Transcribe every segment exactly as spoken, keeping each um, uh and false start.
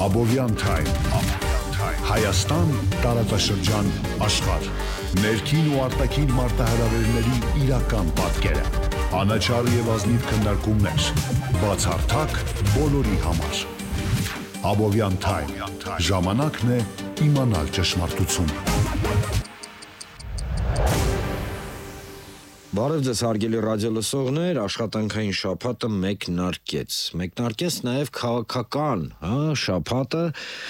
Abovյան Time, Հայաստան, տարածաշրջան, աշխարհ, ներքին ու արտաքին մարտահրավերների իրական պատկերը, անաչառ եւ ազնիվ քննարկումներ, բացառթակ բոլորի համար։ Abovյան Time, ժամանակն է իմանալ ճշմարտությունը։ Բարև ձեզ հարգելի ռադիոլսողներ, աշխատանքային շաբաթը մեկնարկեց։ Մեկնարկեց նաև քաղաքական, հա, շաբաթը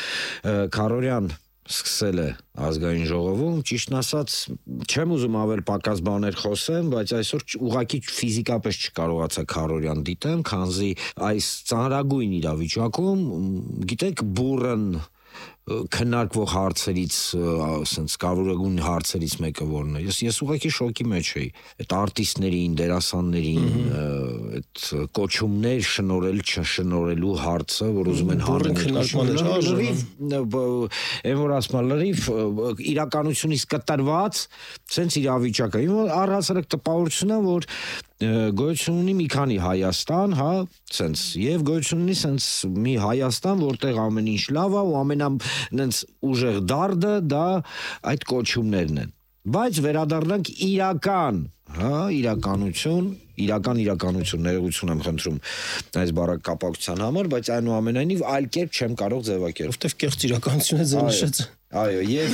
Քարորյան սկսել է ազգային ժողովում, ճիշտն ասած, չեմ ուզում ավել պակաս բաներ խոսեմ, բայց այսօր ուղղակի ֆիզիկապես չկարողացա Քարորյան դիտեմ, քանզի այս ծանրագույն իրավիճակում, գիտեք, բուրըն քննարկվող հարցերից, ասենց կարևորագույն հարցերից մեկը որն է։ Ես ես ուղղակի շոկի մեջ էի։ Այդ արտիստներին, դերասաններին, այդ կոչումներ շնորհել, չշնորհելու հարցը, որ ուզում են հանրաքննարկման այն որ ասում լրիվ իրականությունից կտրված, սենց իրավիճակ է։ Առհասարակ տպավորություն է, որ գոյություն ունի մի քանի Հայաստան, հա, սենց, եւ գոյություն ունի սենց մի Հայաստան, որտեղ ամեն ինչ լավ է ու ամենա նենց ուժեղ դարդը դա այդ կոչումներն են։ Բայց վերադառնանք իրական, հա, իրականություն, իրական իրականություն, ներողություն եմ խնդրում այս բառակապակցության համար, բայց այնուամենայնիվ այլ կերպ չեմ կարող ձևակերպել, որտեվ կեղծ իրականությունը ձեր նշեց։ Այո, եւ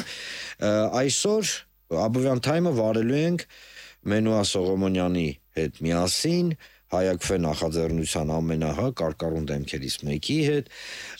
այսօր Abovյան Time-ը վարելու ենք Մենուա Սողոմոնյանի հետ միասին, Հայակվե նախաձեռնության ամենահա կարկառուն դեմքերից մեկի հետ,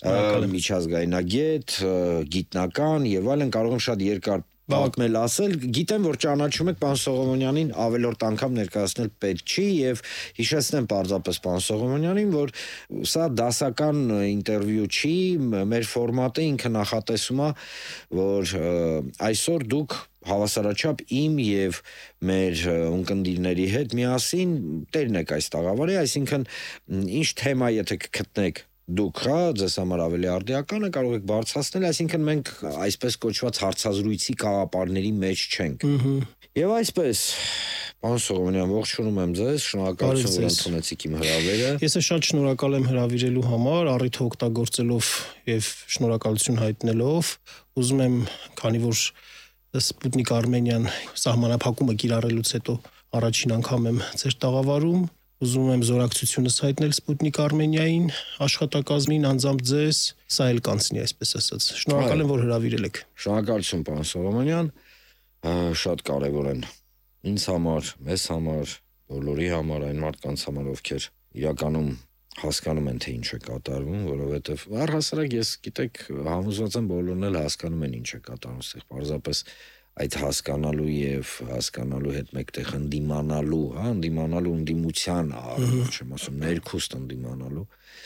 միջազգայնագետ, գիտնական եւ այլն, կարող եմ շատ երկար պատմել ասել, գիտեմ, որ ճանաչում եք պարոն Սողոմոնյանին, ավելորդ անգամ ներկայացնել պետք չի եւ հիշեցնեմ պարզապես պարոն Սողոմոնյանին, որ սա դասական ինտերվյու չի, մեր ֆորմատը ինքը նախատեսում է, որ այսօր դուք հավասարաչափ իմ եւ մեր ունկնդիրների հետ միասին տերն եք այս տաղավարի, այսինքն ինչ թեմա եթե կգտնեք դուք, հա, ձեզ համար ավելի արդիական է, կարող եք բարձրացնել, այսինքն մենք այսպես կոչված հարցազրույցի կաղապարների մեջ չենք։ Եվ այսպես, պարոն Սողոմոնյան, ողջունում եմ ձեզ, շնորհակալություն, որ ընդունեցիք իմ հրավերը։ Ես շատ շնորհակալ եմ հրավիրելու համար, առիթը օգտագործելով եւ շնորհակալություն հայտնելով, ուզում եմ, քանի որ Սպուտնիկ Արմենիան սահմանափակումը կիրառելուց հետո առաջին անգամ եմ ձեր տաղավարում, ուզում եմ զորակցությունս հայտնել Սպուտնիկ Արմենիային, աշխատակազմին, անձամբ ձեզ, սա էլ կանցնի, այսպես ասած։ Շնորհակալ եմ, որ հրավիրել եք։ Շնորհակալություն, պարոն Սողոմոնյան, շատ կարևոր են ինձ համար, մեզ համար, բոլորի համար, այն մարդկանց համար, ովքեր իրականում հասկանում են, թե ինչ է կատարվում, որովհետև առհասարակ ես գիտեք համոզված եմ բոլորն էլ հասկանում են ինչ է կատարվում, այստեղ պարզապես այդ հասկանալու եւ հասկանալու հետ մեկտեղ ընդդիմանալու, հա, ընդդիմանալու ընդդիմության, չեմ ասում ներքուստ ընդդիմանալու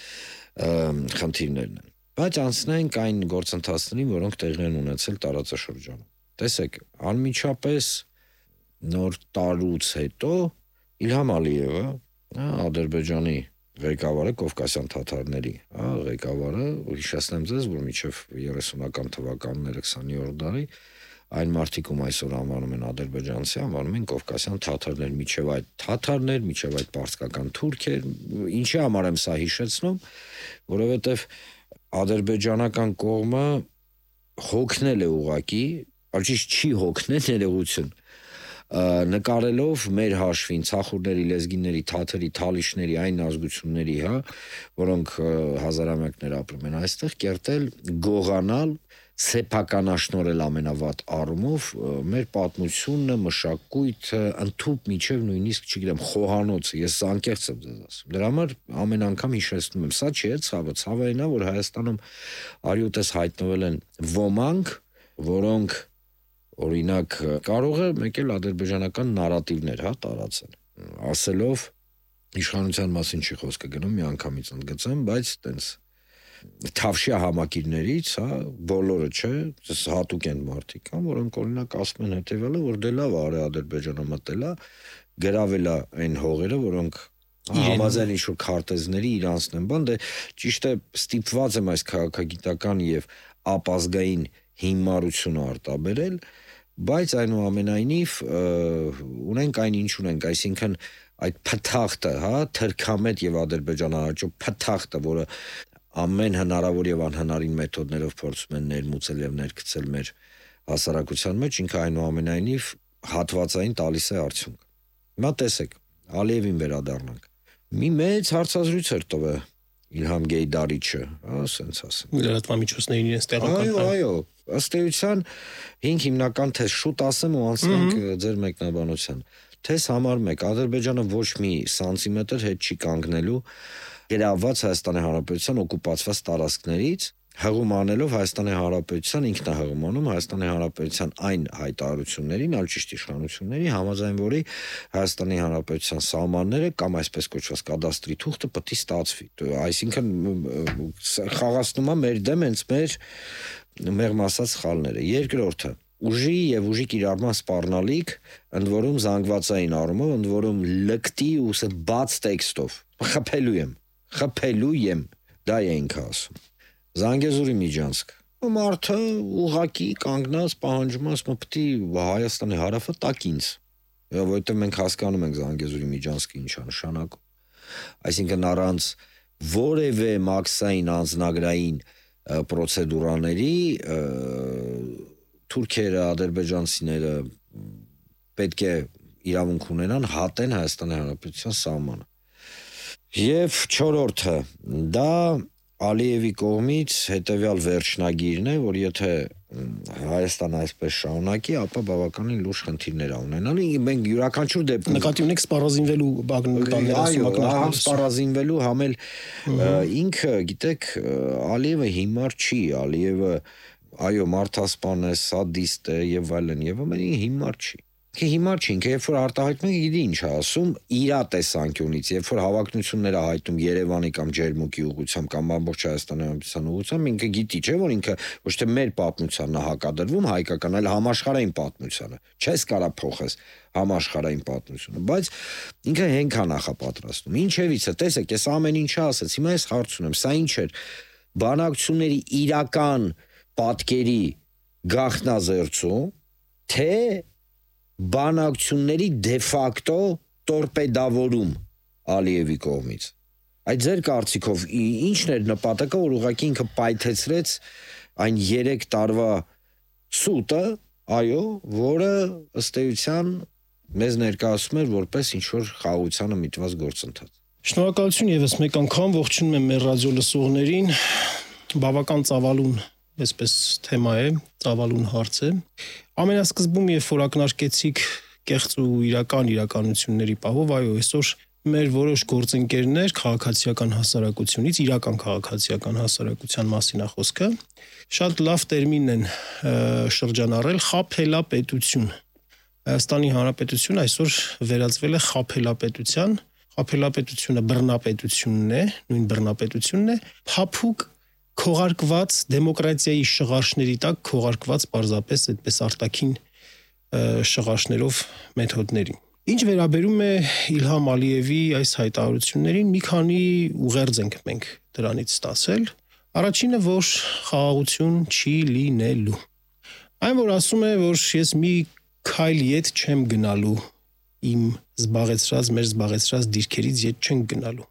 խնդիրներն են։ Բայց անցնենք այն գործընթացներին, որոնք տեղի են ունեցել տարածաշրջանում։ Տեսեք, անմիջապես նոր տարուց հետո Իլհամ Ալիևը, Ադրբեջանի ղեկավարը Կովկասյան թաթարների, հա, ղեկավարը, հիշեցնեմ ձեզ, որ մինչև երեսունական թվականները քսաներորդ դարի այն մարդիկ, ում այսօր անվանում են ադրբեջանցի, անվանում են Կովկասյան թաթարներ, մինչև այդ թաթարներ, մինչև այդ պարսկական թուրքեր, ինչի համար եմ սա հիշեցնում, որովհետև ադրբեջանական կողմը հոգնել է ուղղակի, ճիշտ չի հոգնել, ներողություն, նկարելով մեր հաշվին ցախուրների, լեզգիների, թաթերի, թալիշների, այն ազգությունների, հա, որոնք հազարամյակներ ապրում են այստեղ, կերտել, գողանալ, սեփականաշնորհել ամենավատ առումով մեր պատմությունը, մշակույթը, ընդհուպ միջև նույնիսկ, չգիտեմ, խոհանոցը, ես անկեղծ եմ ձեզ ասում։ Դրա համար ամեն անգամ հիշեցնում եմ, սա չէ ցավը, ցավը այն է, որ Հայաստանում արյուտես հայտնվել են ոմանք, որոնք օրինակ կարող է մեկ էլ ադրբեջանական նարատիվներ, հա, տարածել, ասելով իշխանության մասին չի խոսքը գնում, մի անգամից ընդգծեմ, բայց տենց թավշյա համակիրներից, հա, բոլորը չէ, հատուկ են մարդիկ կան, որոնք օրինակ ասում են հետևյալը, որ դե լավ արի Ադրբեջանը մտել է, գրավել է այն հողերը, որոնք համաձայն ինչ-որ քարտեզների իրանցն են բան, դե ճիշտ է ստիպված եմ այս քաղաքագիտական եւ ապազգային հիմարությունը արտաբերել, բայց այնուամենայնիվ ունենք այն ինչ ունենք, այսինքն այդ փթախտը, հա, թրքամետ եւ ադրբեջանահաճո փթախտը, որը ամեն հնարավոր եւ անհնարին մեթոդներով փորձում են ներմուծել եւ ներգծել մեր հասարակության մեջ, ինքը այնուամենայնիվ հատվածային տալիս է արդյունք։ Հիմա տեսեք, Ալիևին վերադառնանք։ Մի մեծ հարցազրույց էր տվել Իլհամ Գեյդարիչը, ասենց ասեմ։ Լրատվամիջոցներին իրենց տեղական։ Այո, այո, ըստ էության հինգ հիմնական թեզ, շուտ ասեմ ու անցնենք ձեր մեկնաբանության։ Թեզ համար մեկ, Ադրբեջանը ոչ մի սանտիմետր հետ չի կանգնելու գրաված Հայաստանի Հանրապետության օկուպացված տարածքներից, հղում անելով Հայաստանի Հանրապետության ինքնահղումանում Հայաստանի Հանրապետության այն հայտարարություններին, այլ ճիշտ իշխանությունների, համաձայն որի Հայաստանի Հանրապետության սահմանները կամ այսպես կոչված կադաստրի թուղթը պետք է ստացվի։ Այսինքն խաղացնում է մեր դեմ հենց մեր մեղմ ասած սխալները։ Երկրորդը ուժի եւ ուժի կիրառման սպառնալիք, ընդ որում զանգվածային առումով, ընդ որում լկտի ու բաց տեքստով։ Խփելու եմ, խփելու եմ, դա է ինքը ասում։ Զանգեզուրի Միջանցք։ Մարդը ուղակի կանգնած պահանջում է, ասում պետք է Հայաստանի հարավը տակ ինձ, որովհետեւ մենք հասկանում ենք Զանգեզուրի Միջանցքը ինչ է նշանակում։ Այսինքն առանց որևէ մաքսային անձնագրային պրոցեդուրաների թուրքերը, ադրբեջանցիները պետք է իրավունք ունենան հատեն Հայաստանի Հանրապետության սահմանը։ Եվ չորրորդը, դա Ալիևի կողմից հետևյալ վերջնագիրն է, որ եթե Հայաստանը այսպես շարունակի, ապա բավականին լուրջ խնդիրներ ունենալու։ Մենք յուրաքանչյուր դեպքում նկատի ունենք սպառազինվելու բանները ասում եք համ սպառազինվելու, համ էլ ինքը, գիտեք, Ալիևը հիմար չի, Ալիևը այո, մարդասպան է, սադիստ է եւ այլն, եւ ամենին հիմար չի։ Ինքը հիմար չի, ինքը երբ որ արտահայտում է, գիտի ինչ է ասում, իր տեսանկյունից, երբ որ հավակնությունները հայտնում Երևանի կամ Ջերմուկի ուղղությամբ կամ ամբողջ Հայաստանի Հանրապետության ուղղությամբ, ինքը գիտի, չէ՞ որ ինքը ոչ թե մեր պատմությանն է հակադրվում հայկական, այլ համաշխարհային պատմությանը։ Չես կարա փոխես համաշխարհային պատմությունը, բայց ինքը հենք է նախապատրաստում։ Ինչևից է, տեսեք, ես ամեն ինչը ասացի, հիմա ես հարց ունեմ, սա ինչ էր բանակցությունների իրական պատկերի գաղտնազերծում, թե բանակցությունների դե ֆակտո տորպեդավորում Ալիևի կողմից։ Այդ ձեր կարծիքով ինչն էր նպատակը, որ ուղղակի ինքը պայթեցրեց այն երեք տարվա սուտը, այո, որը ըստ էության մեզ ներկայացում էր որպես ինչ-որ խաղաղությանը միտված գործընթաց։ Շնորհակալություն եւս մեկ անգամ, ողջունում եմ մեր ռադիո լսողներին, բավական ծավալուն այսպես թեմա է, ծավալուն հարց է։ Ամենասկզբում երբ որ ակնարկեցիք կեղծ ու իրական իրականությունների պահով, այո, այսօր մեր որոշ գործընկերներ քաղաքացիական հասարակությունից, իրական քաղաքացիական հասարակության մասին է խոսքը, շատ լավ տերմին են շրջանառել խաբելապետություն։ Հայաստանի Հանրապետությունը այսօր վերածվել է խաբելապետության, խաբելապետությունը բռնապետությունն է, նույն բռնապետությունն է, փափուկ քողարկված դեմոկրատիայի շղարշների տակ քողարկված պարզապես այդպես արտաքին շղարշներով մեթոդներին։ Ինչ վերաբերում է Իլհամ Ալիևի այս հայտարարություններին, մի քանի ուղերձ ենք մենք դրանից ստացել։ Առաջինը, որ խաղաղություն չի լինելու։ Այն որ ասում է, որ ես մի քայլ ետ չեմ գնալու, իմ զբաղեցրած, մեր զբաղեցրած դիրքերից ետ չենք գնալու։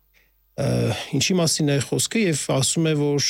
Ինչի մասին է խոսքը եւ ասում է, որ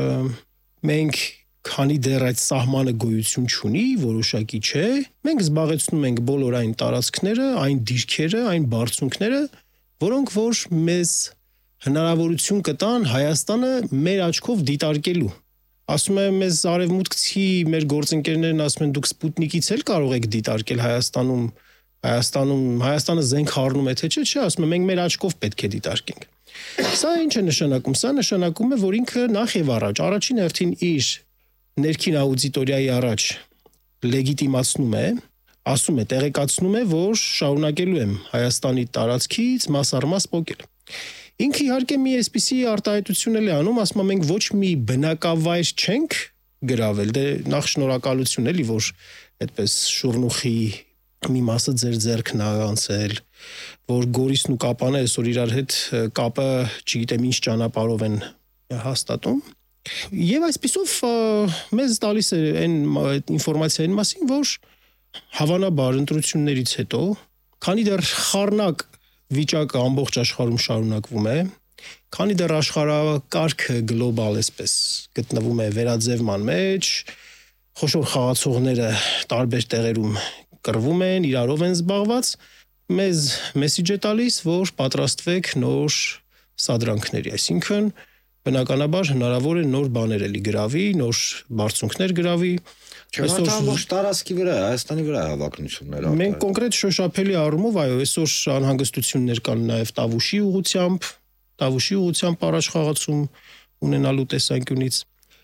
մենք քանի դեռ այդ սահմանը գոյություն չունի, որոշակի չէ, մենք զբաղեցնում ենք բոլոր այն տարածքները, այն դիրքերը, այն բարձունքները, որոնք որ մեզ հնարավորություն կտան Հայաստանը մեր աչքով դիտարկելու։ Ասում է, մեզ արևմուտքցի մեր գործընկերներն ասում են, դուք Սպուտնիկից էլ կարող եք դիտարկել Հայաստանում, Հայաստանում, Հայաստանը զենք առնում է, թե չէ, չէ, ասում է, մենք մեր աչքով պետք է դիտարկենք։ Սա ինչ է նշանակում, սա նշանակում է, որ ինքը նախ եւ առաջ, առաջին հերթին իր ներքին աուդիտորիայի առաջ լեգիտիմացնում է, ասում է, տեղեկացնում է, որ շարունակելու եմ Հայաստանի տարածքից մաս առ մաս պոկել։ Ինքը իհարկե մի այսպիսի արտահայտություն էլ է անում, ասում է, մենք ոչ մի բնակավայր չենք գրավել, դե նախ շնորհակալություն էլի, որ այդպես շուրնուխի մի մասը ձեր ձեռքն անցել, որ Գորիսն ու Կապանը այսօր իրար հետ կապը, չգիտեմ ինչ ճանապարհով են հաստատում։ Եվ այսպիսով մեզ տալիս է այն ինֆորմացիային մասին, որ հավանաբար ընտրություններից հետո, քանի դեռ խառնակ վիճակը ամբողջ աշխարհում շարունակվում է, Քանի դեռ աշխարհակարգը գլոբալ էսպես գտնվում է վերաձևման մեջ, խոշոր խաղացողները տարբեր տեղերում կռվում են, իրարով են զբաղված, մեզ մեսիջ է տալիս, որ պատրաստվեք նոր սադրանքների, այսինքն բնականաբար հնարավոր է նոր բաներ էլի գրավի, նոր բարձունքներ գրավի։ Այսօր ոչ տարածքի վրա, Հայաստանի վրա հավակնություններ արտահայտել։ Մենք կոնկրետ շոշափելի առումով, այո, այսօր անհանգստություններ կան նաև Տավուշի ուղությամբ, Տավուշի ուղությամբ առաջ խաղացում ունենալու տեսանկյունից։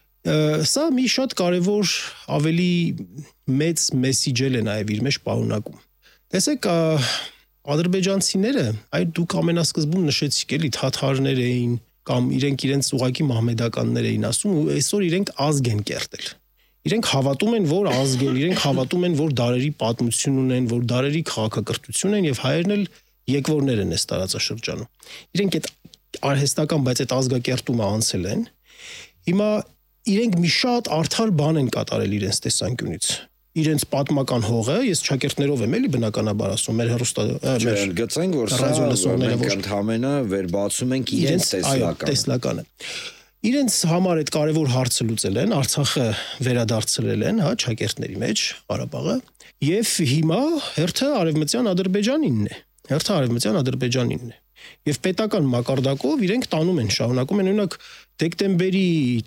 Սա մի շատ կարևոր ավելի մեծ մեսիջել է նաև իր մեջ պարունակում։ Տեսեք, ադրբեջանցիները, այդ դուք ամենասկզբում նշեցիք էլի, թաթարներ էին կամ իրենք իրենց ուղակի մահմեդականներ էին ասում, ու այսօր իրենք ազգ են կերտել։ Իրենք հավատում են, որ ազգ են, իրենք հավատում են, որ դարերի պատմություն ունեն, որ դարերի քաղաքակրթություն են եւ հայերն էլ եկվորներ են այս տարածաշրջանում։ Իրենք այդ արհեստական, բայց այդ ազգակերտումը անցել են։ Հիմա իրենք մի շատ արդար բան են կատարել իրենց տեսանկյունից։ Իրենց պատմական հողը, ես շակերտներով եմ էլի բնականաբար ասում, մեր հերոստա մեր գծենք, որ սա մենք ընդհանրապես վերբացում ենք իրենց տեսլականը։ Տեսլականը։ Իրենց համար այդ կարևոր հարցը լուծել են, Արցախը վերադարձրել են, հա, շակերտների մեջ, Ղարաբաղը, եւ հիմա հերթը արևմտյան Ադրբեջանինն է։ Հերթը արևմտյան Ադրբեջանինն է։ Եվ պետական մակարդակով իրենք տանում են, շարունակում են, օրինակ դեկտեմբերի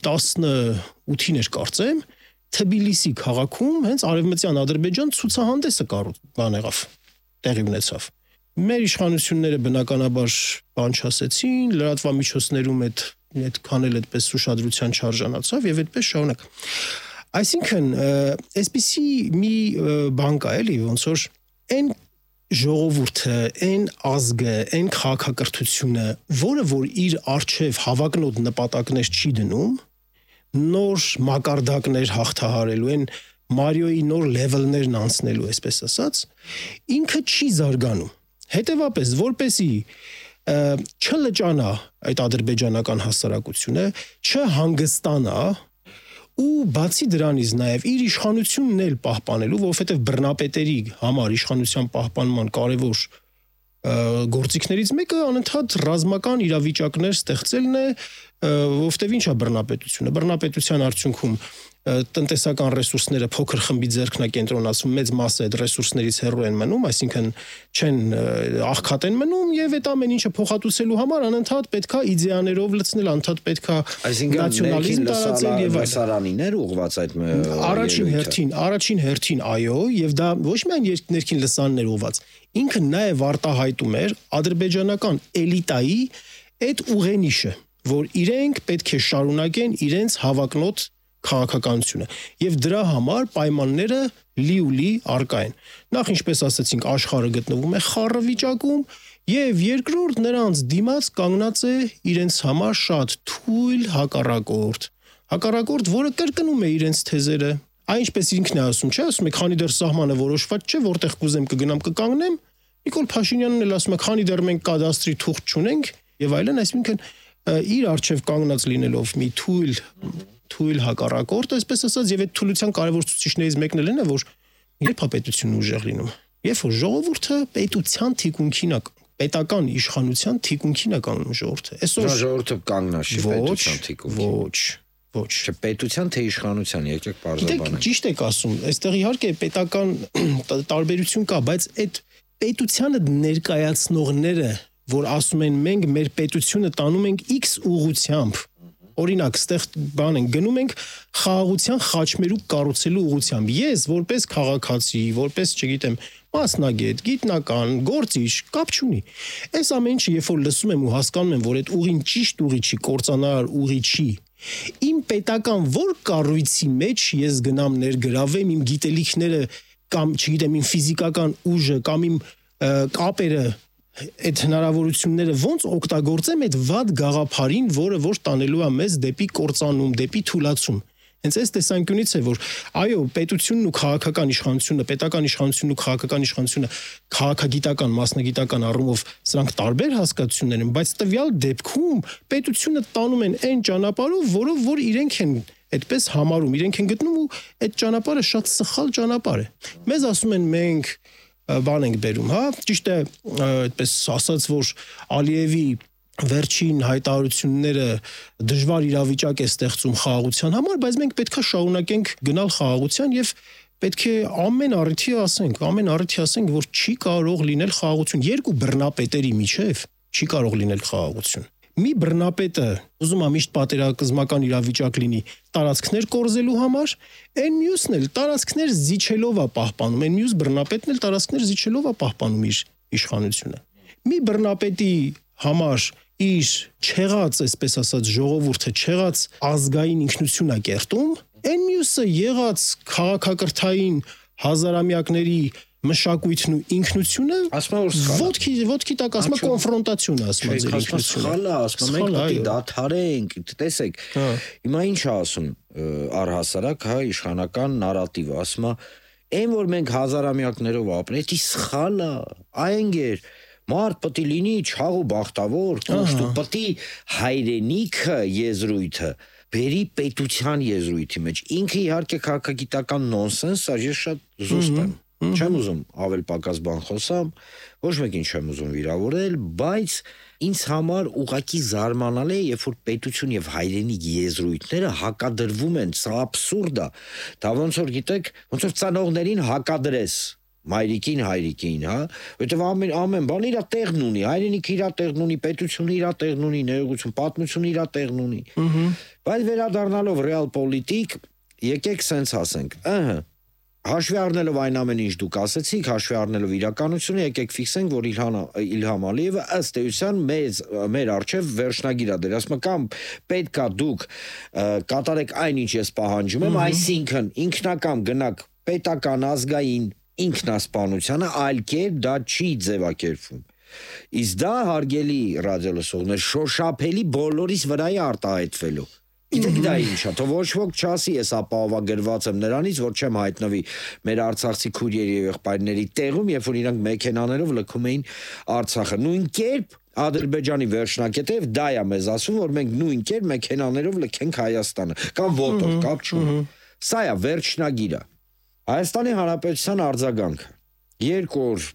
տասնութին էր կարծեմ, Թբիլիսի քաղաքում հենց արևմտյան Ադրբեջան ցուցահանդեսը բան եղավ, տեղի ունեցավ։ Մեր իշխանությունները բնականաբար բան չասեցին, լրատվամիջոցներում այդ այդքան էլ այդպես ուշադրության չարժանացավ եւ այդպես շարունակ։ Այսինքն, այսպիսի մի բան կա էլի, ոնց որ այն ժողովուրդը, այն ազգը, այն քաղաքակրթությունը, որը որ իր արժև հավակնոտ նպատակներ չի դնում, նոր մակարդակներ հաղթահարելու են, Մարիոյի նոր լեվելներն անցնելու, այսպես ասած, ինքը չի զարգանում։ Հետևաբար, որպեսի չլճանա այդ ադրբեջանական հասարակությունը, չհանգստանա ու բացի դրանից նաև իր իշխանությունն էլ պահպանելու, որովհետև բռնապետերի համար իշխանության պահպանման կարևոր գործիքներից մեկը անընդհատ ռազմական իրավիճակներ ստեղծելն է, որովհետև ինչ է բռնապետությունը։ Բռնապետության արդյունքում տնտեսական ռեսուրսները փոքր խմբի ձեռքն է կենտրոնացվում, մեծ մասը այդ ռեսուրսներից հեռու են մնում, այսինքն չեն աղքատ են մնում եւ այդ ամեն ինչը փոխհատուցելու համար անընդհատ պետքա իդեաներով լցնել, անընդհատ պետքա նացիոնալիզմ տարածել եւ այլն։ Լսարանիներ ուղղված այդ առաջին հերթին, առաջին հերթին այո, եւ դա ոչ միայն ներքին լսարաններ ուղղված, ինքը նաեւ արտահայտում էր ադրբեջանական էլիտայի այդ ուղենիշը, որ իրենք պետք է շարունակեն իրենց հավակնոտ քաղաքականությունը եւ դրա համար պայմանները լիուլի արկա են։ Նախ ինչպես ասացինք, աշխարհը գտնվում է խառը վիճակում եւ երկրորդ նրանց դիմաց կանգնած է իրենց համար շատ թույլ հակառակորդ։ Հակառակորդ, որը կրկնում է իրենց թեզերը։ Այնպես ինքն է ասում, չէ՞, ասում է, քանի դեռ սահմանը որոշված չէ, որտեղ կուզեմ կգնամ կկանգնեմ։ Նիկոլ Փաշինյանն էլ ասում է, քանի դեռ մենք կադաստրի թուղթ չունենք եւ այլն, այսինքն իր արժեվ կանգնած լինելով մի թույլ թույլ հակառակորդ, այսպես ասած, եւ այդ թուլության կարևոր ցուցիչներից մեկն էլ է, որ երբ պետությունն ուժեղ լինում, երբ որ ժողովուրդը պետության թիկունքին է, պետական իշխանության թիկունքին է կանգնում ժողովուրդը։ Այսօր ժողովուրդը կանգնա չի պետության թիկունքին։ Ոչ, ոչ, չէ պետության թե իշխանության, եկեք բարձրաբանենք։ Ճիշտ եք ասում, այստեղ իհարկե պետական տարբերություն կա, բայց այդ պետությանը ներկայացնողները, որ ասում են մենք մեր պետությունը տանում ենք X ուղղությամբ, օրինակ, ստեղ բան են գնում ենք խաղաղության խաչմերուկ կառուցելու ուղղությամբ։ Ես որպես քաղաքացի, որպես, չգիտեմ, մասնագետ, գիտնական, գործիչ, կապ չունի։ Այս ամեն ինչը երբ որ լսում եմ ու հասկանում եմ, որ այդ ուղին ճիշտ ուղի չի, կործանար ուղի չի, իմ պետական որ կառույցի մեջ ես գնամ ներգրավեմ իմ գիտելիքները կամ, չգիտեմ, իմ ֆիզիկական ուժը կամ իմ կապերը այդ հնարավորությունները ոնց օգտագործեմ այդ վատ գաղափարին, որը որ տանելու է մեզ դեպի կործանում, դեպի թուլացում։ Հենց այս տեսանկյունից է, որ այո, պետությունն ու քաղաքական իշխանությունը, պետական իշխանությունն ու քաղաքական իշխանությունը քաղաքագիտական, մասնագիտական առումով սրանք տարբեր հասկացություններ են, բայց տվյալ դեպքում պետությունը տանում են այն ճանապարհով, որով որ իրենք են այդպես համարում, իրենք են գտնում ու այդ ճանապարհը շատ սխալ ճանապարհ է։ Մեզ ասում են մենք բան ենք բերում, հա, ճիշտ է, այդպես ասած, որ Ալիևի վերջին հայտարարությունները դժվար իրավիճակ է ստեղծում խաղաղության համար, բայց մենք պետքա շարունակենք գնալ խաղաղության եւ պետք է ամեն առիթի ասենք, ամեն առիթի ասենք, որ չի կարող լինել խաղաղություն երկու բռնապետերի միջև, չի կարող լինել խաղաղություն։ Մի բռնապետը ուզում է միշտ պատերազմական իրավիճակ լինի տարածքներ կորզելու համար, այն մյուսն էլ տարածքներ զիջելով է պահպանում, այն մյուս բռնապետն էլ տարածքներ զիջելով է պահպանում իր իշխանությունը։ Մի բռնապետի համար իր չեղած, այսպես ասած, ժողովուրդը չեղած ազգային ինքնություն է կերտում, այն մյուսը եղած քաղաքակրթային հազարամյակների մշակույթն ու ինքնությունը ասում որ ոտքի ոտքի տակ ասում կոնֆրոնտացիա ասում ձեր ինքնությունը ասում մենք պետք է դադարենք տեսեք հիմա ինչ է ասում առհասարակ հա իշխանական նարատիվը ասում այն որ մենք հազարամյակներով ապրենք դա սխալ է այնգեր մարդ պետք է լինի չաղ ու բախտավոր կուշտ ու պետք է հայրենիքը եզրույթը բերի պետության եզրույթի մեջ ինքը իհարկե քաղաքագիտական նոնսենս է ես շատ զուսպ եմ չեմ ուզում ավել պակաս բան խոսամ, ոչ մեկին չեմ ուզում վիրավորել, բայց ինձ համար ուղղակի զարմանալի է, երբ որ պետություն եւ հայրենիք եզրույթները հակադրվում են, սա աբսուրդ է։ Դա ոնց որ գիտեք, ոնց որ ծանողներին հակադրես մայրիկին, հայրիկին, հա, որտեվ ամեն ամեն բան իր տեղն ունի, հայրենիքը իր տեղն ունի, պետությունը իր տեղն ունի, ներողություն, պատմությունը իր տեղն ունի։ Բայց վերադառնալով ռեալ պոլիտիկ, եկեք սենց ասենք, ըհը Հաշվի առնելով այն ամեն ինչ դուք ասեցիք, հաշվի առնելով իրականությունը, եկեք ֆիքսենք, որ Իլհամ Ալիևը ըստ էության մեզ մեր արչև վերջնագիր է դեր, ասում կամ պետքա դուք կատարեք այն ինչ ես պահանջում եմ, այսինքն ինքնակամ գնաք պետական ազգային ինքնասպանությանը, այլ կերպ դա չի ձևակերպվում։ Իսկ դա հարգելի ռադիոլսողներ շոշափելի բոլորիս վրա է արտահայտվելու։ Գիտեք դա ինչ է, թող ոչ ոք չասի, ես ապահովագրված եմ նրանից, որ չեմ հայտնվի մեր արցախցի քուրիերի եւ եղբայրների տեղում, երբ որ իրանք մեքենաներով լքում էին Արցախը։ Նույն կերպ Ադրբեջանի վերջնակետև դա է մեզ ասում, որ մենք նույն կերպ մեքենաներով լքենք Հայաստանը կամ ոտով, կապ չունի։ Սա է վերջնագիրը։ Հայաստանի Հանրապետության արձագանքը։ Երկու օր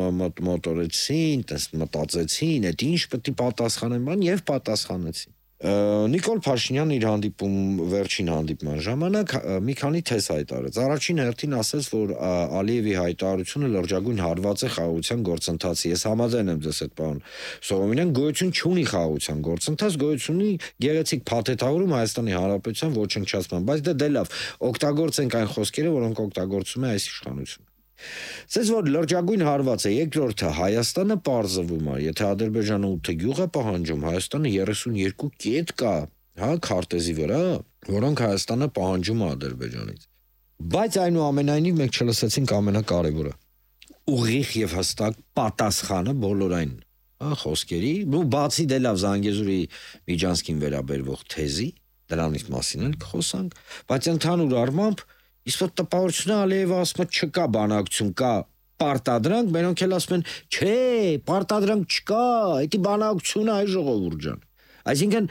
մոտորեցին, մտածեցին, այդ ինչ պետք է պատասխանեն, բան եւ պատասխանեցին։ Նիկոլ Փաշինյանն իր հանդիպում վերջին հանդիպման ժամանակ մի քանի թեզ հայտարարեց։ Առաջին հերթին ասեց, որ Ալիևի հայտարարությունը լրջագույն հարված է խաղաղության գործընթացի։ Ես համաձայն եմ ձեզ հետ, պարոն Սողոմոնյան, գոյություն չունի խաղաղության գործընթաց, գոյություն ունի գեղեցիկ փաթեթավորում Հայաստանի Հանրապետության ոչնչացման, բայց դե դե լավ, օգտագործենք այն խոսքերը, որոնք օգտագործում է այս իշխանությունը։ Սենց որ լրջագույն հարված է, երկրորդը Հայաստանը պարզվում է, եթե Ադրբեջանը ութ գյուղ է պահանջում, Հայաստանը երեսունյոթ կետ կա, հա, քարտեզի վրա, որոնք Հայաստանը պահանջում է Ադրբեջանից։ Բայց այնուամենայնիվ մենք չլսեցինք ամենակարևորը։ Ուղիղ եւ հստակ պատասխանը բոլոր այն խոսքերի, ու բացի դե լավ Զանգեզուրի Միջանցքին վերաբերվող թեզի, դրանից մասին էլ կխոսանք, բայց ընդհանուր առմամբ Իսկ որ տպավորությունը Ալիևը ասում է չկա բանակցություն, կա պարտադրանք, մենոնք էլ ասում են, չէ, պարտադրանք չկա, դա բանակցություն է, այ ժողովուրդ ջան։ Այսինքն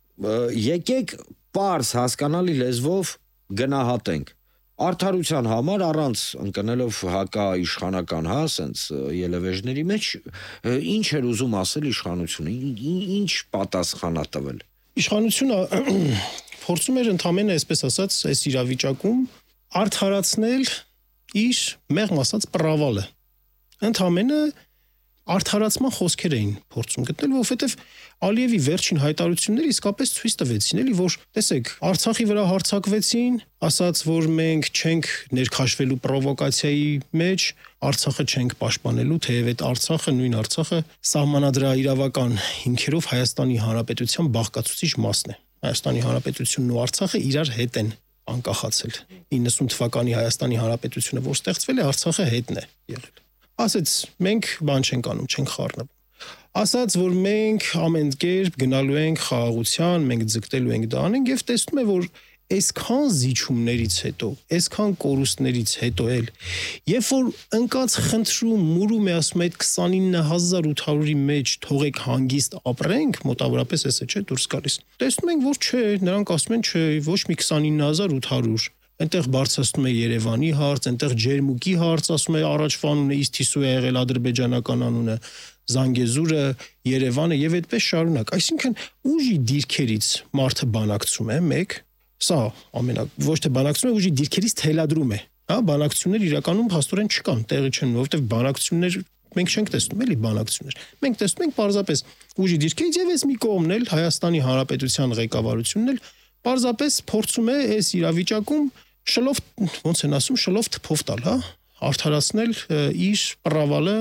եկեք պարզ հասկանալի լեզվով գնահատենք։ Արդարության համար առանց ընկնելով հակաիշխանական, հա, ասենց ելևեժների մեջ, ինչ էր ուզում ասել իշխանությունը, ինչ պատասխան է տվել։ Իշխանությունը փորձում էր ընդհանրապես, այսպես ասած, այս իրավիճակում արդարացնել իր մեղմ ասած պրավալը։ Ընդհանրապես արդարացման խոսքեր էին փորձում գտնել, որովհետև Ալիևի վերջին հայտարարությունները իսկապես ցույց տվեցին, էլի, որ տեսեք, Արցախի վրա հարձակվեցին, ասաց, որ մենք չենք ներքաշվելու պրովոկացիայի մեջ, Արցախը չենք պաշտպանելու, թեև այդ Արցախը, նույն Արցախը սահմանադրաիրավական հիմքերով Հայաստանի Հանրապետության բաղկացուցիչ մասն է։ Հայաստանի Հանրապետությունն ու Արցախը իրար հետ են անկախացել։ իննսուն թվականի Հայաստանի Հանրապետությունը, որ ստեղծվել է, Արցախը հետն է եղել։ Ասեց, մենք բան չենք անում, չենք խառնվում։ Ասաց, որ մենք ամեն կերպ գնալու ենք խաղաղության, մենք ձգտելու ենք դա անենք եւ տեսնում է, որ այսքան զիջումներից հետո, այսքան կորուստներից հետո էլ, երբ որ ընկած խնդրում մուրում է ասում այդ քսանինը հազար ութ հարյուրի մեջ թողեք հանգիստ ապրենք, մոտավորապես էսը չէ դուրս գալիս։ Տեսնում ենք, որ չէ, նրանք ասում են չէ, ոչ մի քսանինը հազար ութ հարյուր։ Այնտեղ բարձրացնում է Երևանի հարց, այնտեղ Ջերմուկի հարց, ասում է առաջվա անունը Իսթիսու է եղել ադրբեջանական անունը։ Զանգեզուրը, Երևանը եւ այդպես շարունակ։ Այսինքն ուժի դիրքերից մարդը բանակցում է, մեկ, սա ամենա ոչ թե բանակցում է, ուժի դիրքերից թելադրում է։ Հա, բանակցություններ իրականում հաստորեն չկան, տեղի չեն, որովհետեւ բանակցություններ մենք չենք տեսնում, էլի բանակցություններ։ Մենք տեսնում ենք պարզապես ուժի դիրքերից եւ այս մի կողմն էլ Հայաստանի Հանրապետության ղեկավարությունն էլ պարզապես փորձում է այս իրավիճակում շլով, ոնց են ասում, շլով թփով տալ, հա, արդարացնել իր պրավալը,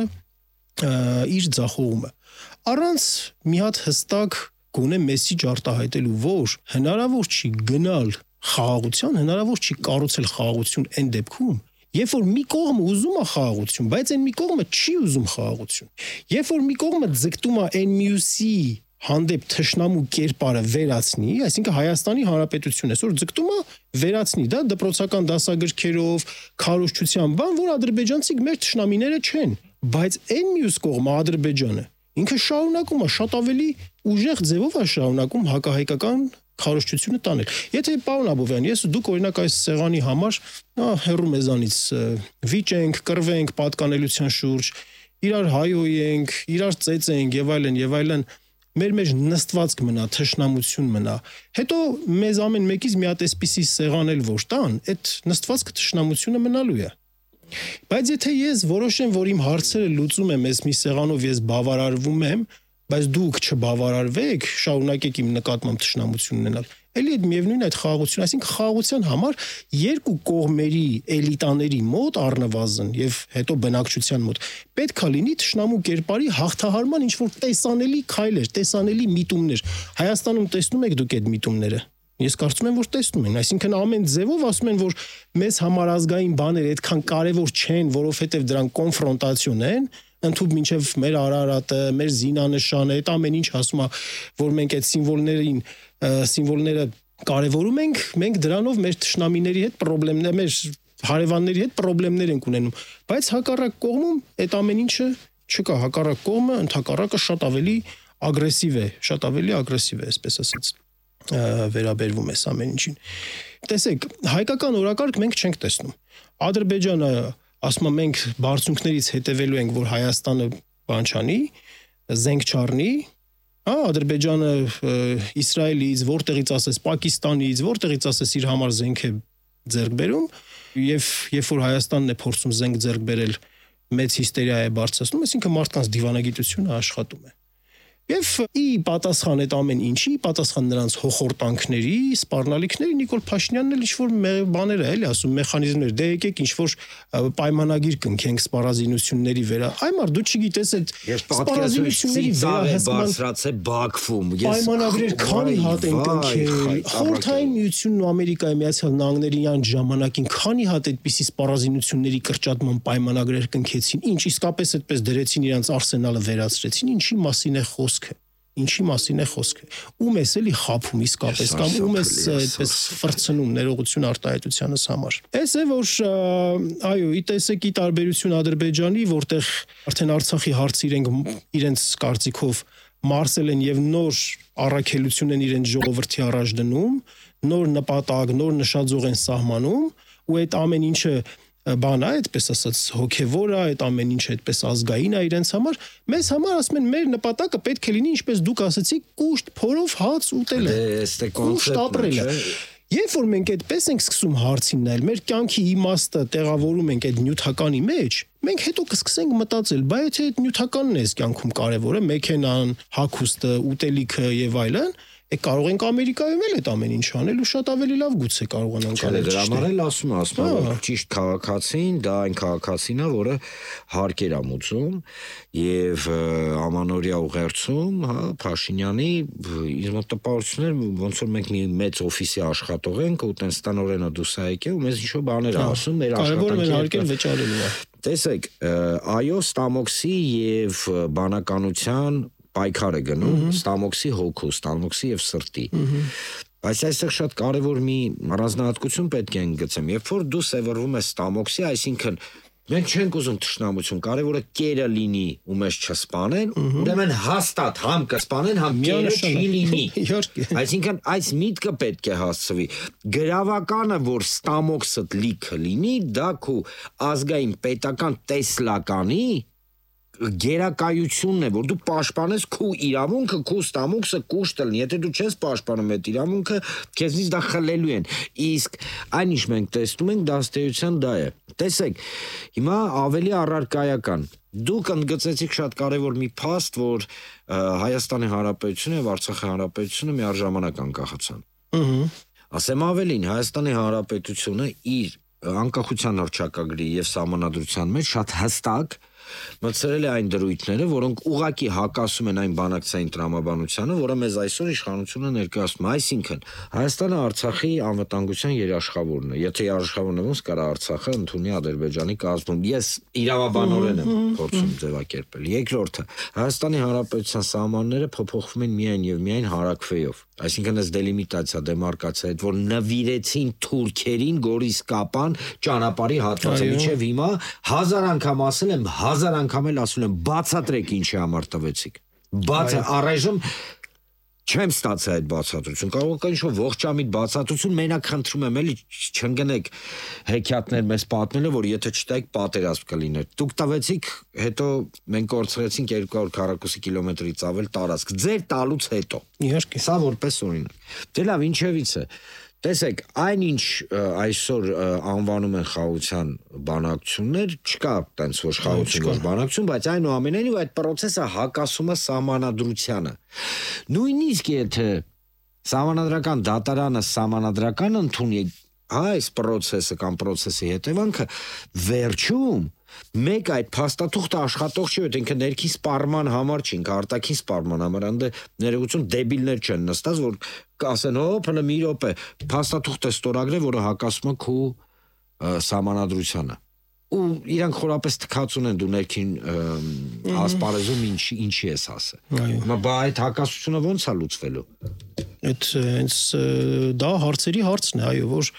իր ձախողումը։ Առանց մի հատ հստակ գոնե մեսիջ արտահայտելու, որ հնարավոր չի գնալ խաղաղության, հնարավոր չի կառուցել խաղաղություն այն դեպքում, երբ որ մի կողմը ուզում է խաղաղություն, բայց այն մի կողմը չի ուզում խաղաղություն։ Երբ որ մի կողմը ձգտում է այն մյուսի հանդեպ թշնամու կերպարը վերացնի, այսինքն Հայաստանի Հանրապետությունը այսօր ձգտում է վերացնի, դա դպրոցական դասագրքերով, քարոզչության բան, որ ադրբեջանցիք մեր թշնամիները չեն, բայց այն մյուս կողմը Ադրբեջանը ինքը շարունակում է շատ ավելի ուժեղ ձևով է շարունակում հակահայկական քարոզչությունը տանել։ Եթե պարոն Աբովյան, ես ու դուք օրինակ այս սեղանի համար հեռու մեզանից վիճենք, կռվենք պատկանելության շուրջ, իրար հայոյենք, իրար ծեծենք եւ այլն եւ այլն, մեր մեջ նստված կմնա, թշնամություն մնա։ Հետո մեզ ամեն մեկից մի հատ էսպիսի սեղան էլ որ տան, այդ նստվածքը թշնամությունը մնալու է։ Բայց եթե ես որոշեմ, որ իմ հարցերը լուծում եմ այս մի սեղանով, ես բավարարվում եմ, բայց դուք չբավարարվեք, շարունակեք իմ նկատմամբ թշնամություն ունենալ։ Էլի այդ միևնույն այդ խաղաղություն, այսինքն խաղաղության համար երկու կողմերի էլիտաների մոտ առնվազն եւ հետո բնակչության մոտ պետք է լինի թշնամու կերպարի հաղթահարման ինչ որ տեսանելի քայլեր, տեսանելի միտումներ։ Հայաստանում տեսնում եք դուք այդ միտումները։ Ես կարծում եմ, որ տեսնում են, այսինքն ամեն ձևով ասում են, որ մեզ համար ազգային բաներ այդքան կարևոր չեն, որովհետեւ դրանք կոնֆրոնտացիոն են, ընդհուպ մինչև մեր Արարատը, մեր զինանշանը, այդ ամեն ինչ ասում է, որ մենք այդ սիմվոլներին, սիմվոլները կարևորում ենք, մենք դրանով մեր թշնամիների հետ խնդիրներ, մեր հարևանների հետ խնդիրներ ենք ունենում, բայց հակառակ կողմում այդ ամեն ինչը չկա, հակառակ կողմը ընդհակառակը շատ ավելի ագրեսիվ է, շատ ավելի ագրեսիվ է, այսպես ասած, վերաբերվում է ամեն ինչին։ Տեսեք, հայկական օրակարգ մենք չենք տեսնում։ Ադրբեջանը ասում եմ մենք բարձունքներից հետևելու ենք, որ Հայաստանը բան չանի, զենք չառնի, հա, Ադրբեջանը Իսրայելից, որտեղից ասես Պակիստանից, որտեղից ասես իր համար զենք է ձեռք բերում, եւ երբ որ Հայաստանն է փորձում զենք ձեռք բերել, մեծ հիստերիա է բարձրացնում, այսինքն մարդկանց դիվանագիտությունը աշխատում է։ Եվ ի պատասխան այդ ամեն ինչի, պատասխան նրանց հոխորտանքների, սպառնալիքների Նիկոլ Փաշինյանն էլ ինչ-որ բաներ է, էլի ասում, մեխանիզմներ, դե եկեք ինչ-որ պայմանագիր կնքենք սպառազինությունների վրա։ Այմար դու չգիտես այդ սպառազինությունների վերահսկման Բաքվում, պայմանագրեր քանի հատ են կնքել, Խորհրդային Միությունն ու Ամերիկայի Միացյալ Նահանգների այն ժամանակին քանի հատ այդպիսի սպառազինությունների կրճատման պայմանագրեր կնքեցին, ինչ իսկապես այդպես դրեցին իրանց արսենալը վերացրեցին, ինչի մասին է խոսքը։ Ինչի մասին է խոսքը։ Ում ես էլի խափում իսկապես կամ ում ես այդպես ֆրցնում ներողություն արտահայտությանս համար։ Էս է որ այո, ի տեսեք ի տարբերություն Ադրբեջանի, որտեղ արդեն Արցախի հարցը իրենք իրենց կարծիքով մարսել են եւ նոր առաքելություն են իրենց ժողովրդի առաջ դնում, նոր նպատակ, նոր նշաձող են սահմանում ու այդ ամեն ինչը բան է, այդպես ասած հոգևոր է, այդ ամեն ինչ այդպես ազգային է իրենց համար, մեզ համար ասում են մեր նպատակը պետք է լինի, ինչպես դուք ասացիք, կուշտ փորով հաց ուտելը։ Կուշտ ապրելը։ Երբ որ մենք այդպես ենք սկսում հարցին նայել, մեր կյանքի իմաստը տեղավորում ենք այդ նյութականի մեջ, մենք հետո կսկսենք մտածել, բայց եթե այդ նյութականն է այս կյանքում կարևորը, մեքենան, հագուստը, ուտելիքը եւ այլն, է կարող ենք Ամերիկայում էլ այդ ամեն ինչ անել ու շատ ավելի լավ գուցե կարողանանք անել։ Դրա համար էլ ասում եմ, ասում եմ, որ ճիշտ քաղաքացին, դա այն քաղաքացին է, որը հարկեր ամուծում եւ ամանորյա ուղերձում, հա, Փաշինյանի իր մոտ տպավորություններ, ոնց որ մենք մի մեծ օֆիսի աշխատող ենք ու տենց ստանորենա դուս ա եկել ու մեզ ինչ-որ բաներ ասում, մեր աշխատանքի հարկեր վճարելու է։ Տեսեք, այո, Ստամոքսի եւ բանականության պայքար է գնում Ստամոքսի հոգու, Ստամոքսի եւ սրտի։ Բայց այստեղ շատ կարևոր մի առանձնահատկություն պետք է գծեմ, երբ որ դու սևեռվում ես Ստամոքսի, այսինքն մենք չենք ուզում թշնամություն, կարևորը կերը լինի ու մեզ չսպանեն, ուրեմն հաստատ համ կսպանեն, համ կերը չի լինի։ Այսինքն այս միտքը պետք է հասցվի։ Գրավականը, որ Ստամոքսը լիքը լինի, դա քո ազգային պետական տեսլականի գերակայությունն է, որ դու պաշտպանես քո իրավունքը, քո ստամոքսը կուշտ լինի։ Եթե դու չես պաշտպանում այդ իրավունքը, քեզնից դա խլելու են։ Իսկ այն ինչ մենք տեսնում ենք, դաստիարակության դա է։ Տեսեք, հիմա ավելի առարկայական։ Դուք ընդգծեցիք շատ կարևոր մի փաստ, որ Հայաստանի Հանրապետությունը եւ Արցախի Հանրապետությունը միաժամանակ անկախացան։ Ահա։ Ասեմ ավելին, Հայաստանի Հանրապետությունը իր անկախության հռչակագրի եւ սահմանադրության մեջ շատ հստակ մտցրել է այն դրույթները, որոնք ուղղակի հակասում են այն բանակցային տրամաբանությանը, որը մեզ այսօր իշխանությունը ներկայացնում է։ Այսինքն, Հայաստանը Արցախի անվտանգության երաշխավորն է։ Եթե երաշխավորն է, ոնց կարա Արցախը ընդունի Ադրբեջանի կազմում։ Ես իրավաբանորեն եմ փորձում ձևակերպել։ Երկրորդը, Հայաստանի Հանրապետության սահմանները փոփոխվում են միայն եւ միայն հարակվեով։ Այսինքն այս դելիմիտացիա, դեմարկացիա, այդ որ նվիրեցին թուրքերին Գորիսկապան ճանապարհի հատվածը, միջև հիմա հազար անգամ ասել եմ, հազար անգամ էլ ասել եմ, բացատրեք ինչի համար տվեցիք։ Բացը առայժմ չեմ ստացել այդ բացատրություն, կարող է ինչ-որ ողջամիտ բացատրություն, մենակ խնդրում եմ էլի չընկնեք հեքիաթներ մեզ պատմելը, որ եթե չտայք պատերազմ կլիներ։ Դուք տվեցիք, հետո մենք կորցրեցինք երկու հարյուր քառակուսի կիլոմետրից ավել տարածք, ձեր տալուց հետո։ Իհարկե։ Սա որպես օրինակ։ Դե լավ, ինչևից է։ Տեսեք, այնինչ այսօր անվանում են խաղաղության բանակցություններ, չկա տենց որ խաղաղություն որ բանակցություն, բայց այնուամենայնիվ այդ process-ը հակասում է սահմանադրությանը։ Նույնիսկ եթե սահմանադրական դատարանը սահմանադրական ընդունի այս process-ը կամ process-ի հետևանքը, վերջում մեկ այդ փաստաթուղթը աշխատող չի, որ ինքը ներքին սպառման համար չի, ինքը արտաքին սպառման համար, անդե ներողություն դեբիլներ չեն նստած, որ կասեն, հո, փնը մի րոպե, փաստաթուղթ է ստորագրել, որը հակասում է քո սահմանադրությանը։ Ու իրանք խորապես թքած ունեն դու ներքին ասպարեզում ինչ ինչի ես ասել։ Հիմա բա այդ հակասությունը ո՞նց է լուծվելու։ Այդ հենց դա հարցերի հարցն է, այո, որ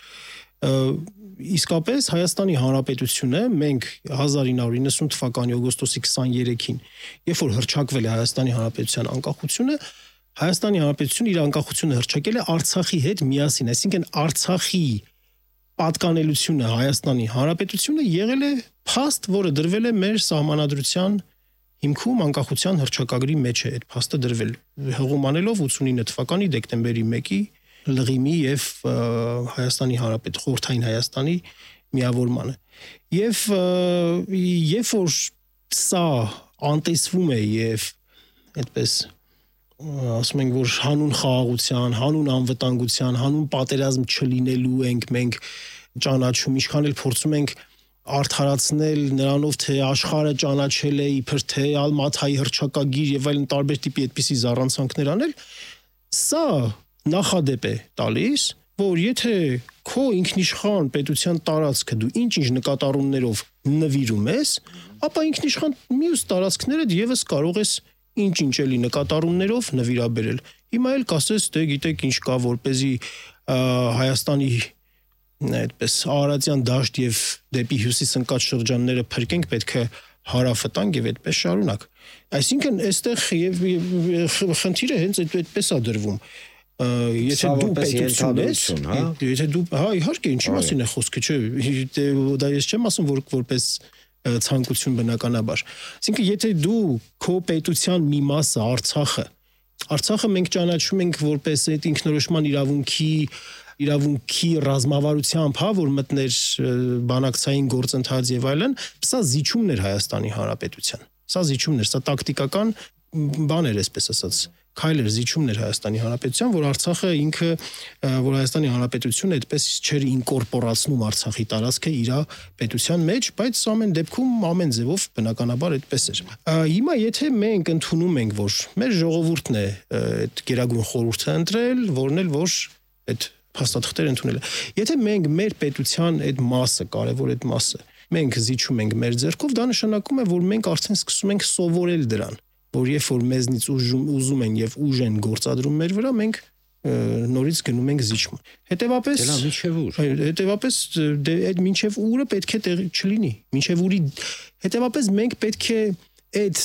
իսկապես Հայաստանի Հանրապետությունը մենք հազար ինը հարյուր իննսուն թվականի օգոստոսի քսաներեքին, երբ որ հռչակվել է Հայաստանի Հանրապետության անկախությունը, Հայաստանի Հանրապետությունը իր անկախությունը հռչակել է Արցախի հետ միասին, այսինքն Արցախի պատկանելությունը Հայաստանի Հանրապետությունը եղել է փաստ, որը դրվել է մեր սահմանադրության հիմքում անկախության հռչակագրի մեջ է այդ փաստը դրվել, հղումանելով ութսունինը թվականի դեկտեմբերի մեկի Լղիմի եւ Հայաստանի Հանրապետ խորհրդային Հայաստանի միավորմանը։ Եվ երբ որ սա անտեսվում է եւ այդպես ասում ենք որ հանուն խաղաղության, հանուն անվտանգության, հանուն պատերազմ չլինելու ենք մենք ճանաչում, ինչքան էլ փորձում ենք արդարացնել նրանով թե աշխարհը ճանաչել է իբր թե Ալմաթայի հռչակագիր եւ այլն տարբեր տիպի այդպիսի զառանցանքներ անել, սա նախադեպ է տալիս, որ եթե քո ինքնիշխան պետության տարածքը դու ինչ-ինչ նկատառումներով նվիրում ես, ապա ինքնիշխան մյուս տարածքները եւս կարող ես ինչ-ինչ էլի նկատառումներով նվիրաբերել։ Հիմա էլ կասես, դե գիտեք ինչ կա, որպեսզի Հայաստանի այդպես Արարատյան դաշտ եւ դեպի հյուսիս ընկած շրջանները փրկենք, պետք է հարավը տանք եւ այդպես շարունակ։ Այսինքն այստեղ եւ խնդիրը հենց այդպես է դրվում։ Եթե դու պետություն ես, եթե դու, հա, իհարկե, ինչի մասին է խոսքը, չէ, դա ես չեմ ասում, որ որպես ցանկություն բնականաբար։ Այսինքն, եթե դու քո պետության մի մասը Արցախը, Արցախը մենք ճանաչում ենք որպես այդ ինքնորոշման իրավունքի իրավունքի ռազմավարությամբ, հա, որ մտներ բանակցային գործընթաց եւ այլն, սա զիջումն էր Հայաստանի Հանրապետության։ Սա զիջումն էր, սա տակտիկական բան էր, այսպես ասած, քայլ էր, զիջումն էր Հայաստանի Հանրապետության, որ Արցախը ինքը, որ Հայաստանի Հանրապետությունը այդպես չէր ինկորպորացնում Արցախի տարածքը իր պետության մեջ, բայց ամեն դեպքում ամեն ձևով բնականաբար այդպես էր։ Հիմա եթե մենք ընդունում ենք, որ մեր ժողովուրդն է այդ գերագույն խորհուրդը ընտրել, որն էլ որ այդ փաստաթղթեր ընդունել է։ Եթե մենք մեր պետության այդ մասը, կարևոր այդ մասը, մենք զիջում ենք մեր ձեռքով, դա նշանակում է, որ մենք արդեն սկսում ենք սովորել դրան, որ երբ որ մեզնից ուժում, ուզում են եւ ուժ են գործադրում մեր վրա, մենք նորից գնում ենք զիջում։ Հետևաբար, հետևաբար դե այդ մինչև ուրը պետք է տեղի չլինի, մինչև ուրի հետևաբար մենք պետք է այդ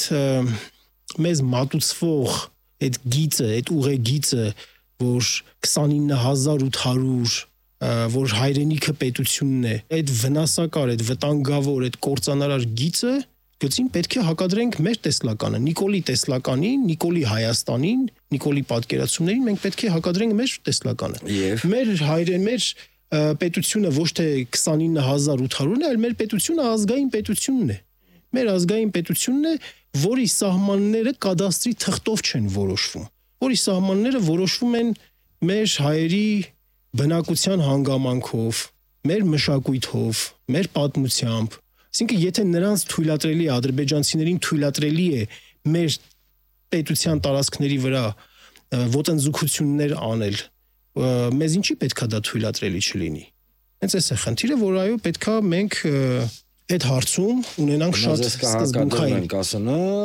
մեզ մատուցվող այդ գիծը, այդ ուղեգիծը, որ քսանինը հազար ութ հարյուր, որ հայրենիքը պետությունն է, այդ վնասակար, այդ վտանգավոր, այդ կործանարար գիծը գծին պետք է հակադրենք մեր տեսլականը, Նիկոլի տեսլականին, Նիկոլի Հայաստանին, Նիկոլի պատկերացումներին մենք պետք է հակադրենք մեր տեսլականը։ Եվ Մեր հայրեն մեր պետությունը ոչ թե քսանինը հազար ութ հարյուրն է, այլ մեր պետությունը ազգային պետությունն է։ Մեր ազգային պետությունն է, որի սահմանները կադաստրի թղթով չեն որոշվում, որի սահմանները որոշվում են մեր հայերի բնակության հանգամանքով, մեր մշակույթով, մեր պատմությամբ։ Այսինքն, եթե նրանց թույլատրելի է, ադրբեջանցիներին թույլատրելի է մեր պետության տարածքների վրա ոտնձգություններ անել, մեզ ինչի պետքա դա թույլատրելի չլինի։ Հենց այս է խնդիրը, որ այո, պետքա մենք այդ հարցում ունենանք շատ սկզբունքային։ Ասեն,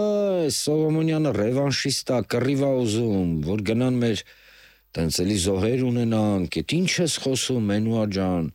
Սողոմոնյանը ռևանշիստ է, կռիվ է ուզում, որ գնան մեր տենց էլի զոհեր ունենանք, այդ ինչ ես խոսում, Մենուա ջան,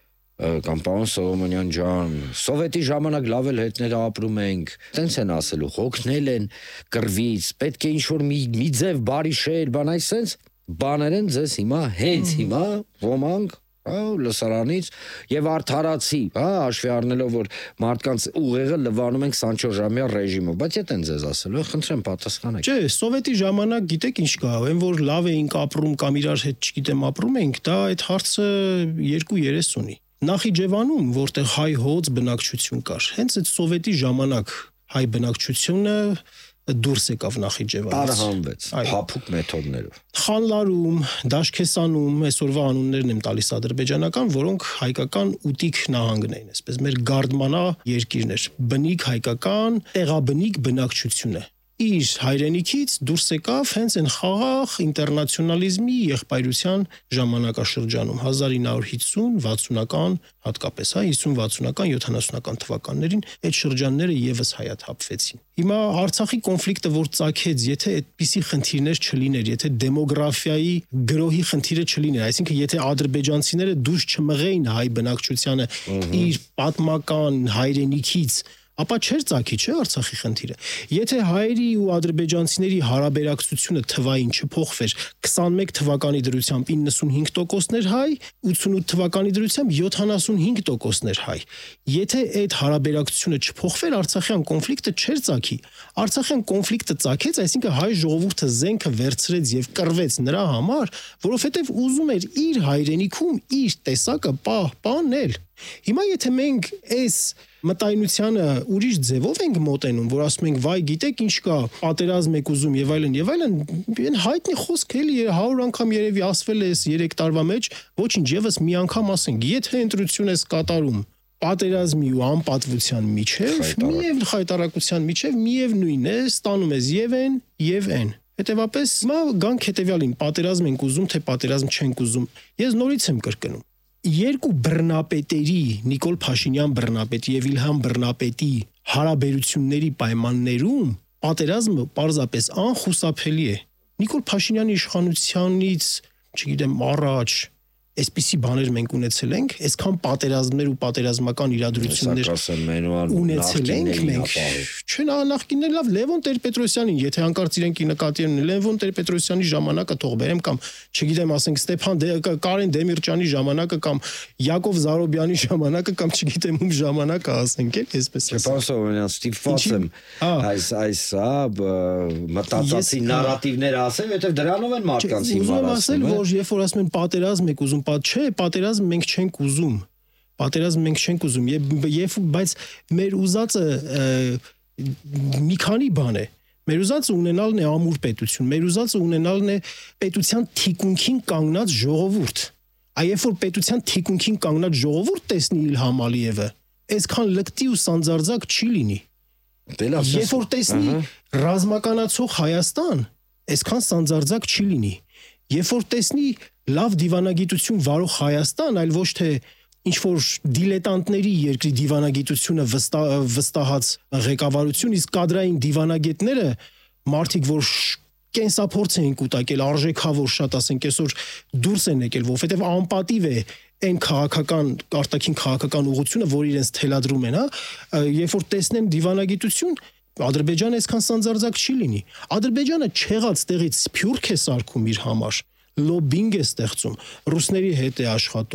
կամ պարոն Սողոմոնյան ջան, սովետի ժամանակ լավ էլ հետները ապրում ենք, տենց են ասելու, հոգնել են կռվից, պետք է ինչ-որ մի, մի ձև բարի շեր, բան այսենց, բաներ են ձեզ հիմա, հենց հիմա, ոմանք, լսարանից և արդարացի, հաշվի առնելով, որ մարդկանց ուղեղը լվանում ենք քսանչորս ժամյա ռեժիմով, բայց ետ են ձեզ ասելու, խնդրեմ պատասխանեք։ Չէ, սովետի ժամանակ գիտեք ինչ կա, այն որ լավ էինք ապրում կամ իրար հետ չգիտեմ ապրում ենք, դա այդ հարցը երկու երես ունի։ Նախիջևանում, որտեղ հայ հոծ բնակչություն կար, հենց այդ սովետի ժամանակ հայ բնակչությունը դուրս եկավ Նախիջևանից։ Տարհանվեց, փափուկ մեթոդներով։ Խանլարում, Դաշքեսանում, այսօրվա անուններն եմ տալիս ադրբեջանական, որոնք հայկական ուտիկ նահանգն էին, այսպես մեր գարդմանա երկիրներ, բնիկ հայկական, տեղաբնիկ բնակչությունը։ Իր հայրենիքից դուրս եկավ հենց այն խաղաղ ինտերնացիոնալիզմի եղբայրության ժամանակաշրջանում հազար ինը հարյուր հիսուն վաթսունական հատկապես հա հիսուն վաթսունական յոթանասունական թվականներին այդ շրջանները եւս հայաթափվեցին։ Հիմա Արցախի կոնֆլիկտը որ ծագեց, եթե այդպիսի խնդիրներ չլիներ, եթե դեմոգրաֆիայի գրոհի խնդիրը չլիներ, այսինքն եթե ադրբեջանցիները դուրս չմղեին հայ բնակչությանը իր պատմական հայրենիքից, ապա չէր ծագի, չէ, Արցախի խնդիրը։ Եթե հայերի ու ադրբեջանցիների հարաբերակցությունը թվային չփոխվեր, քսանմեկ թվականի դրությամբ իննսունհինգ տոկոսներ հայ, ութսունութ թվականի դրությամբ յոթանասունհինգ տոկոսներ հայ։ Եթե այդ հարաբերակցությունը չփոխվեր, Արցախյան կոնֆլիկտը չէր ծագի։ Արցախյան կոնֆլիկտը ծագեց, այսինքն հայ ժողովուրդը զենքը վերցրեց եւ կռվեց նրա համար, որովհետեւ ուզում էր իր հայրենիքում իր տեսակը պահպանել։ Հիմա եթե մենք այս մտայնությանը ուրիշ ձևով ենք մոտենում, որ ասում ենք, վայ, գիտեք ինչ կա, պատերազմ եք ուզում եւ այլն եւ այլն, այն հայտնի խոսք էլի հարյուր անգամ երևի ասվել է այս երեք տարվա մեջ, ոչինչ, եւս մի անգամ ասենք, եթե ընտրություն ես կատարում պատերազմի ու անպատվության միջև, միև խայտարակության միջև միևնույն է, ստանում ես եւ այն եւ այն։ Հետևաբար, հիմա գանք հետեւյալին, պատերազմ ենք ուզում, թե պատերազմ չենք ուզում։ Ես նորից եմ կրկնում։ Երկու բռնապետերի, Նիկոլ Փաշինյան բռնապետի եւ Իլհամ բռնապետի հարաբերությունների պայմաններում պատերազմը պարզապես անխուսափելի է։ Նիկոլ Փաշինյանի իշխանությանից, չգիտեմ, առաջ այսպիսի բաներ մենք ունեցել ենք, այսքան պատերազմներ ու պատերազմական իրադրություններ ունեցել ենք մենք։ Չէ, նախկիններ լավ Լևոն Տեր-Պետրոսյանին, եթե հանկարծ իրենք նկատի ունեն Լևոն Տեր-Պետրոսյանի ժամանակը թող բերեմ կամ չգիտեմ, ասենք Ստեփան Կարեն Դեմիրճյանի ժամանակը կամ Յակով Զարոբյանի ժամանակը կամ չգիտեմ ում ժամանակը ասենք, էլ այսպես է։ Պարոն Սողոմոնյան, ստիպված եմ այս այս մտածածի նարատիվները ասեմ, որովհետև դրանով են մարդկանց հիմար ասել, որ երբ որ ասում են պատերազմ եք ուզում, չէ, պատերազմ մենք չենք ուզում։ Պատերազմ մենք չենք ուզում, եւ բայց մեր ուզածը մի քանի բան է։ Մեր ուզածը ունենալն է ամուր պետություն, մեր ուզածը ունենալն է պետության թիկունքին կանգնած ժողովուրդ։ Այ երբ որ պետության թիկունքին կանգնած ժողովուրդ տեսնի Իլհամ Ալիևը, այսքան լկտի ու սանձարձակ չի լինի։ Երբ որ տեսնի ռազմականացող Հայաստան, այսքան սանձարձակ չի լինի։ Երբ որ տեսնի լավ դիվանագիտություն վարող Հայաստան, այլ ոչ թե ինչ-որ դիլետանտների երկրի դիվանագիտությունը վստահած ղեկավարություն, իսկ կադրային դիվանագետները մարդիկ, որ կենսափորձ են կուտակել, արժեքավոր շատ, ասենք, այսօր դուրս են եկել, որովհետև անպատիվ է այն քաղաքական, արտաքին քաղաքական ուղղությունը, որ իրենց թելադրում են, հա, երբ որ տեսնեն դիվանագիտություն, Ադրբեջանը այսքան սանձարձակ չի լինի։ Ադրբեջանը չեղած տեղից սփյուռք է սարքում իր համար, լոբինգ է ստեղծում, ռուսների հետ է աշխատում,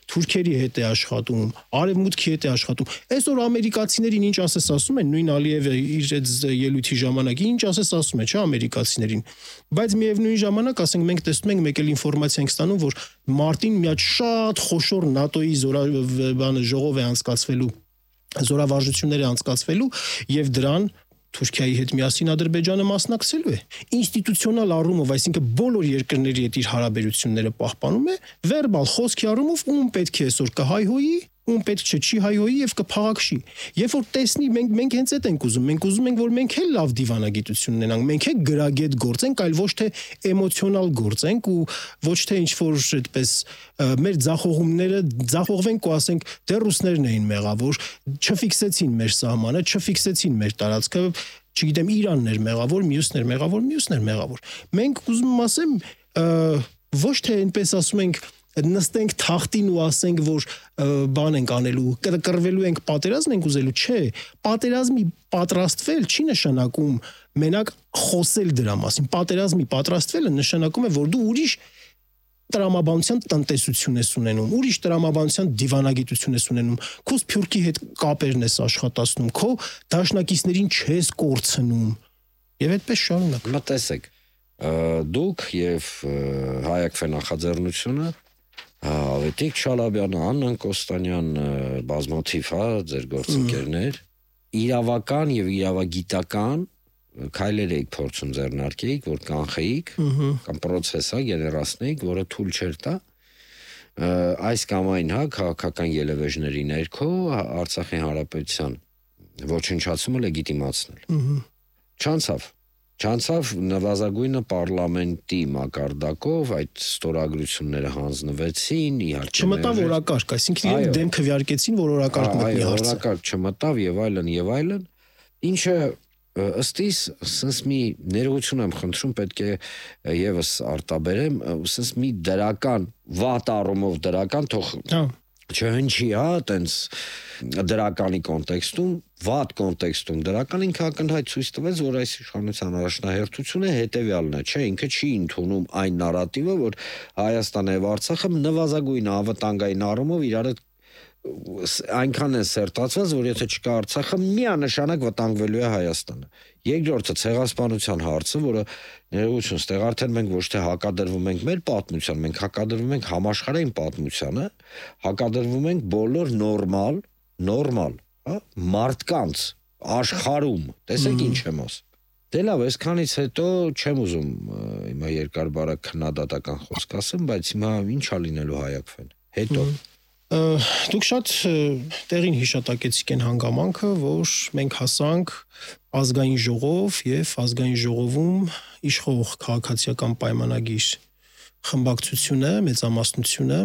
թուրքերի հետ է աշխատում, արևմուտքի հետ է աշխատում։ Այսօր ամերիկացիներին ինչ ասես ասում են, նույն Ալիևը իր այդ ելույթի ժամանակ ինչ ասես ասում է, չէ, ամերիկացիներին։ Բայց միևնույն ժամանակ, ասենք, մենք տեսնում ենք, մեկ էլ ինֆորմացիա ենք ստանում, որ մարտին մի հատ շատ խոշոր ՆԱՏՕ-ի զորա բանը ժողով է անցկացվելու, զորավարժություններ է անցկացվելու եւ դրան Թուրքիայի հետ միասին Ադրբեջանը մասնակցելու է։ Ինստիտուցիոնալ առումով, այսինքն բոլոր երկրների հետ իր հարաբերությունները պահպանում է, վերբալ խոսքի առումով ում պետք է այսօր կհայհոյի, ում պետք չէ չի հայհոյի եւ կփաղաքշի։ Երբ որ տեսնի մենք մենք հենց այդ ենք ուզում, մենք ուզում ենք որ մենք էլ լավ դիվանագիտություն ունենանք, մենք էլ գրագետ գործենք, այլ ոչ թե էմոցիոնալ գործենք ու ոչ թե ինչ որ այդպես մեր ձախողումները ձախողվենք ու ասենք դե ռուսներն էին մեղավոր, չֆիքսեցին մեր սահմանը, չֆիքսեցին մեր տարածքը, չգիտեմ Իրանն էր մեղավոր, մյուսն էր մեղավոր, մյուսն էր մեղավոր։ Մենք ուզում եմ ասեմ ոչ թե այնպես ասում ենք նստենք թախտին ու ասենք որ բան ենք անելու, կրվելու ենք, պատերազմ ենք ուզելու, չէ, պատերազմի պատրաստվել չի նշանակում մենակ խոսել դրա մասին, պատերազմի պատրաստվելը նշանակում է որ դու ուրիշ տրամաբանության տնտեսություն ես ունենում, ուրիշ տրամաբանության դիվանագիտություն ես ունենում, քո սփյուռքի հետ կապերն ես աշխատացնում, քո դաշնակիցներին չես կորցնում եւ այդպես շարունակ։ Մտածեք, դուք եւ Հայ-Ակֆե նախաձեռնությունը Ավետիք Չալաբյանը, Աննան Կոստանյան, բազմաթիվ, հա, ձեր գործընկերներ, իրավական եւ իրավագիտական քայլեր եք փորձում ձեռնարկեիք, որ կանխեիք, կամ process-ը գեներացնեիք, որը թույլ չէր տա այս կամ այն, հա, քաղաքական ելևէջների ներքո Արցախի հանրապետության ոչնչացումը լեգիտիմացնել։ Չանցավ Չանցավ նվազագույնը պարլամենտի մակարդակով այդ ստորագրությունները հանձնվեցին, իհարկե։ Չմտավ օրակարգ, այսինքն իրենք դեմ քվեարկեցին, որ օրակարգ մտնի հարցը։ Օրակարգ չմտավ եւ այլն եւ այլն, ինչը ըստ իս sense մի ներողություն եմ խնդրում, պետք է եւս արտաբերեմ, sense մի դրական վատ առումով դրական թող չհնչի, հա, տենց դրականի կոնտեքստում, վատ կոնտեքստում դրական ինքը ակնհայտ ցույց տվեց, որ այս իշխանության առաջնահերթությունը հետեւյալն է, չէ, ինքը չի ընդունում այն նարատիվը, որ Հայաստանը եւ Արցախը նվազագույն ավտանգային առումով իրար հետ այնքան են սերտացված, որ եթե չկա Արցախը, միանշանակ վտանգվելու է Հայաստանը։ Երկրորդը ցեղասպանության հարցը, որը ներողություն, ստեղ արդեն մենք ոչ թե հակադրվում ենք մեր պատմության, մենք հակադրվում ենք համաշխարհային պատմությանը, հակադրվում ենք բոլոր նորմալ, նորմալ, հա, մարդկանց աշխարհում։ Տեսեք ինչ եմ ասում։ Դե լավ, այսքանից հետո չեմ ուզում հիմա երկար բարակ քննադատական խոսք ասեմ, բայց հիմա ի՞նչ է լինելու Հայ-Ակֆեն։ Հետո Դուք շատ տեղին հիշատակեցիք այն հանգամանքը, որ մենք հասանք ազգային ժողով եւ ազգային ժողովում իշխող քաղաքացիական պայմանագիր խմբակցությունը, մեծամասնությունը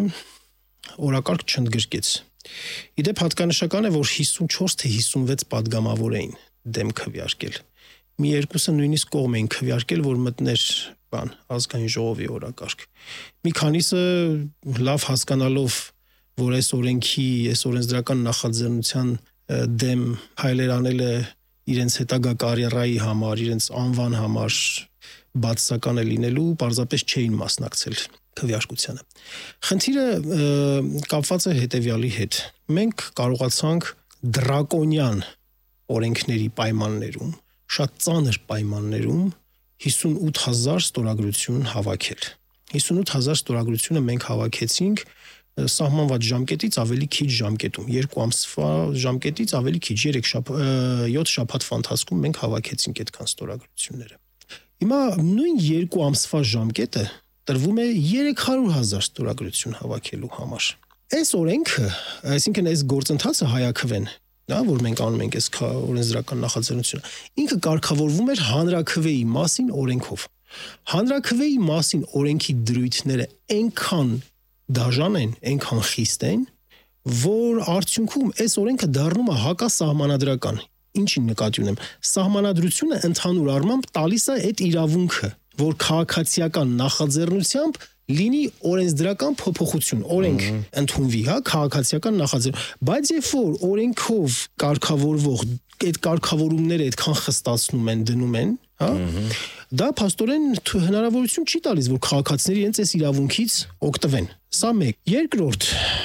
օրակարգ չընդգրկեց։ Իդեպ հատկանշական է, որ հիսունչորս թե հիսունվեց падգամավոր էին դեմ քվեարկել։ Մի երկուսը նույնիսկ կողմ էին քվեարկել, որ մտներ բան ազգային ժողովի օրակարգ։ Մի քանիսը լավ հասկանալով որ այս օրենքի, այս օրենսդրական նախաձեռնության դեմ հայլեր անելը իրենց հետագա կարիերայի համար, իրենց անվան համար բացասական է լինելու, պարզապես չէին մասնակցել քվեարկությանը։ Խնդիրը կապված է հետևյալի հետ։ Մենք կարողացանք դրակոնյան օրենքների պայմաններում, շատ ծանր պայմաններում հիսունութ հազար ստորագրություն հավաքել։ հիսունութ հազար ստորագրությունը մենք հավաքեցինք սահմանված ժամկետից ավելի քիչ ժամկետում, երկու ամսվա ժամկետից ավելի քիչ, երեք շաբաթ, յոթ շաբաթվա ընթացքում մենք հավաքեցինք այդքան ստորագրությունները։ Հիմա նույն երկու ամսվա ժամկետը տրվում է երեք հարյուր հազար ստորագրություն հավաքելու համար։ Այս օրենքը, այսինքն այս գործընթացը Հայ-Ակֆեն, դա որ մենք անում ենք այս օրենսդրական նախաձեռնությունը, ինքը կարգավորվում էր հանրաքվեի մասին օրենքով։ Հանրաքվեի մասին օրենքի դրույթները այնքան դաժան են, այնքան խիստ են, որ արդյունքում այս օրենքը դառնում է հակասահմանադրական։ Ինչին նկատի ունեմ, սահմանադրությունը ընդհանուր առմամբ տալիս է այդ իրավունքը, որ քաղաքացիական նախաձեռնությամբ լինի օրենսդրական փոփոխություն, օրենք ընդունվի, հա, քաղաքացիական նախաձեռնություն, բայց երբ որ օրենքով կարգավորվող այդ կարգավորումները այդքան խստացնում են, դնում են, հա, դա փաստորեն հնարավորություն չի տալիս, որ քաղաքացիները իրենց այս իրավունքից օգտվեն։ Սա մեկ։ Երկրորդ,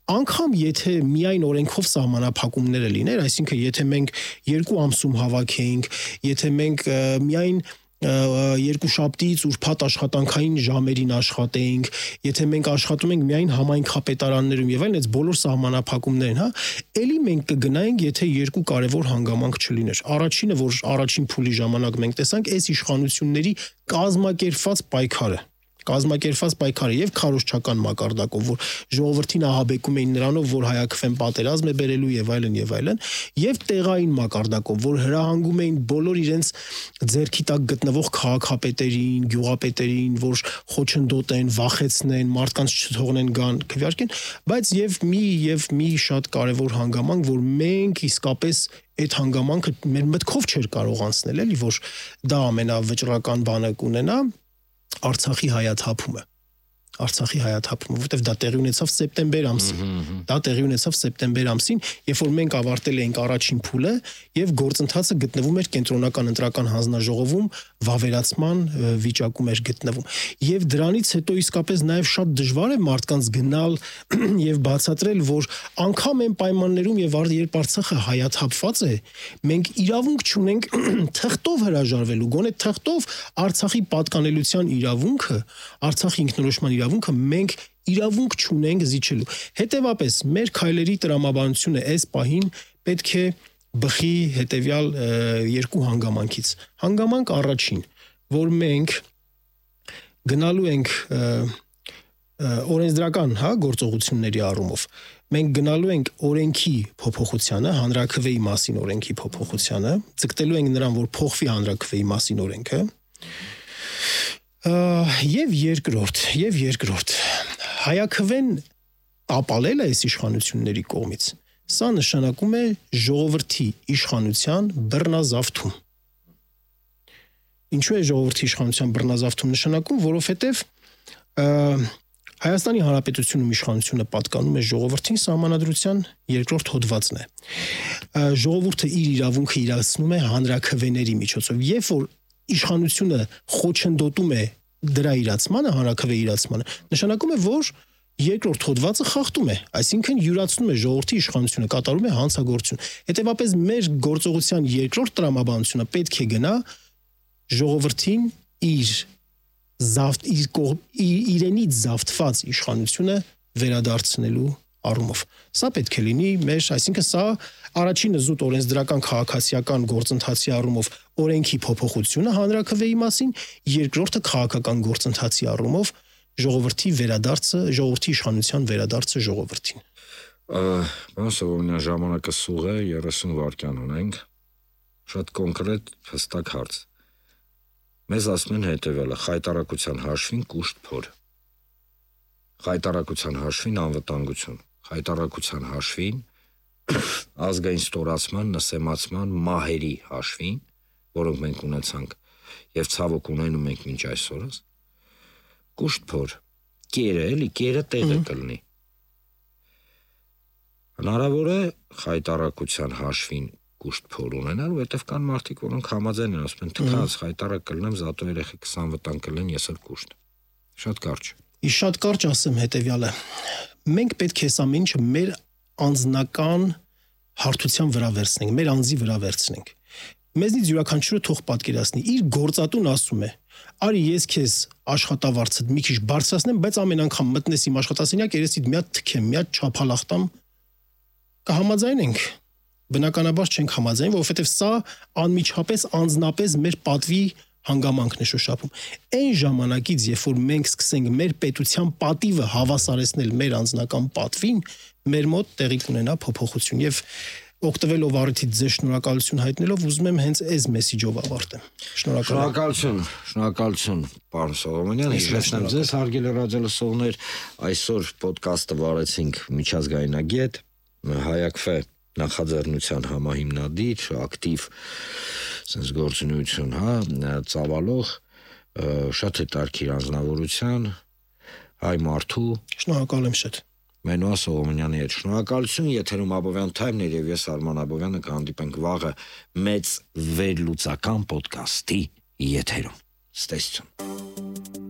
անգամ եթե միայն օրենքով սահմանափակումները լիներ, այսինքն եթե մենք երկու ամսում հավաքեինք, եթե մենք միայն երկուշաբթիից ուրբաթ աշխատանքային ժամերին աշխատեինք, եթե մենք աշխատում ենք միայն համայնքապետարաններում եւ այլն, այս բոլոր սահմանափակումներն, հա, ելի մենք կգնայինք, եթե երկու կարևոր հանգամանք չլիներ։ Առաջինը, որ առաջին փուլի ժամանակ մենք տեսանք, այս իշխանությունների կազմակերպված պայքարը կազմակերպված պայքարը եւ քարոզչական մակարդակով, որ ժողովրդին ահաբեկում էին նրանով, որ հայաքվեն պատերազմ է բերելու եւ այլն եւ այլն, եւ տեղային մակարդակով, որ հրահանգում էին բոլոր իրենց ձեռքի տակ գտնվող քաղաքապետերին, գյուղապետերին, որ խոչընդոտեն, վախեցնեն, մարդկանց չթողնեն գան, քվեարկեն, բայց եւ մի եւ մի շատ կարեւոր հանգամանք, որ մենք իսկապես այդ հանգամանքը մեր մտքով չէր կարող անցնել, էլի, որ դա ամենավճռական բանը կունենա Արցախի հայաթափումը Արցախի հայաթափումը, որտեվ դա տեղի ունեցավ սեպտեմբեր ամսին։ Դա տեղի ունեցավ սեպտեմբեր ամսին, երբ որ մենք ավարտել էինք առաջին փուլը եւ գործընթացը գտնվում էր կենտրոնական ընտրական հանձնաժողովում, վավերացման վիճակում էր գտնվում։ Եվ դրանից հետո իսկապես նաեւ շատ դժվար է մարդկանց գնալ եւ բացատրել, որ անգամ այն պայմաններում եւ երբ Արցախը հայաթափված է, մենք իրավունք չունենք թղթով հրաժարվելու, գոնե թղթով Արցախի պատկանելիության իրավունքը, Արցախի ինքնորոշման իրավունքը մենք իրավունք չունենք զիջելու։ Հետևաբար մեր քայլերի տրամաբանությունը այս պահին պետք է բխի հետևյալ երկու հանգամանքից։ Հանգամանք առաջին, որ մենք գնալու ենք օրենսդրական, հա, գործողությունների առումով, մենք գնալու ենք օրենքի փոփոխությանը, հանրաքվեի մասին օրենքի փոփոխությանը, ցկտելու ենք նրան, որ փոխվի հանրաքվեի մասին օրենքը։ Եվ երկրորդ, եւ երկրորդ հայաքվեն ապալելը այս իշխանությունների կողմից, սա նշանակում է ժողովրդի իշխանության բռնազավթում։ Ինչու է ժողովրդի իշխանության բռնազավթում նշանակում, որովհետեւ Հայաստանի Հանրապետությունում իշխանությունը պատկանում է ժողովրդին, սահմանադրության երկրորդ հոդվածն է։ Ժողովուրդը իր իրավունքը իրացնում է հանրաքվեների միջոցով, երբ որ իշխանությունը խոչընդոտում է դրա իրացմանը, հանրաքվեի իրացմանը, նշանակում է, որ երկրորդ հոդվածը խախտում է, այսինքն յուրացնում է ժողովրդի իշխանությունը, կատարում է հանցագործություն։ Հետևաբար մեր գործողության երկրորդ տրամաբանությունը պետք է գնա ժողովրդին իր զավթ իր կողմ իրենից զավթված իշխանությունը վերադարձնելու առումով։ Սա պետք է լինի մեր, այսինքն սա առաջինը զուտ օրենսդրական քաղաքացիական գործընթացի առումով օրենքի փոփոխությունը հանրաքվեի մասին, երկրորդը քաղաքական գործընթացի առումով ժողովրդի վերադարձը, ժողովրդի իշխանության վերադարձը ժողովրդին։ Բանս Սողոմոնյան, ժամանակը սուղ է, երեսուն վայրկյան ունենք, շատ կոնկրետ հստակ հարց։ Մեզ ասում են հետևյալը, խայտարակության հաշվին կուշտ փոր, խայտարակության հաշվին անվտանգություն, խայտարակության հաշվին ազգային ստորացման, նսեմացման մահերի հաշվին, որոնք մենք ունեցանք եւ ցավոք ունենում ենք մինչ այսօրս, կուշտ փոր, կերը, էլի, կերը տեղը կլինի։ Հնարավոր է խայտարակության հաշվին կուշտ փոր ունենալ, որովհետև կան մարդիկ, որոնք համաձայն են, ասում են, թքած խայտարակ կլնեմ, զատո երեխեքս անվտանգ կլինեն, ես էլ կուշտ։ Շատ կարճ։ Իս շատ կարճ ասեմ հետևյալը։ Մենք պետք է ամեն ինչը մեր անձնական հարթության վրա վերցնենք, մեր անձի վրա վերցնենք։ Մեզնից յուրաքանչյուրը թող պատկերացնի, իր գործատուն ասում է. «Արի ես քեզ աշխատավարձդ մի քիչ բարձրացնեմ, բայց ամեն անգամ մտնես իմ աշխատասենյակ, երեսիդ մի հատ թքեմ, մի հատ չափալախտամ»։ Կհամաձայնենք։ Բնականաբար չենք համաձայն, որովհետև սա անմիջապես անձնապես մեր պատվի հանգամանքն է շոշափում։ Այն ժամանակից, երբ որ մենք սկսենք մեր պետության պատիվը հավասարեցնել մեր անձնական պատվին, մեր մոտ տեղի կունենա փոփոխություն եւ օգտվելով առիթից ձեզ շնորհակալություն հայտնելով, ուզում եմ հենց այս մեսիջով ավարտեմ։ Շնորհակալություն, շնորհակալություն, պարոն Սողոմոնյան, հիշեցնեմ ձեզ, հարգելի ռադիոլսողներ, այսօր ոդկասթը վարեցինք միջազգայնագետ Հայաքվե նախաձեռնության համահիմնադիր, ակտիվ sense գործունեություն, հա, ծավալող, շատ հետաքրքիր անձնավորության, հայ մարդու։ Շնորհակալ եմ շատ։ Մենուա Սողոմոնյանի հետ շնորհակալություն, եթերում Աբովյան Թայմն եւ ես Արման Աբովյանը կհանդիպենք վաղը մեծ վերլուծական ոդկասթի եթերում։ Ստեսություն։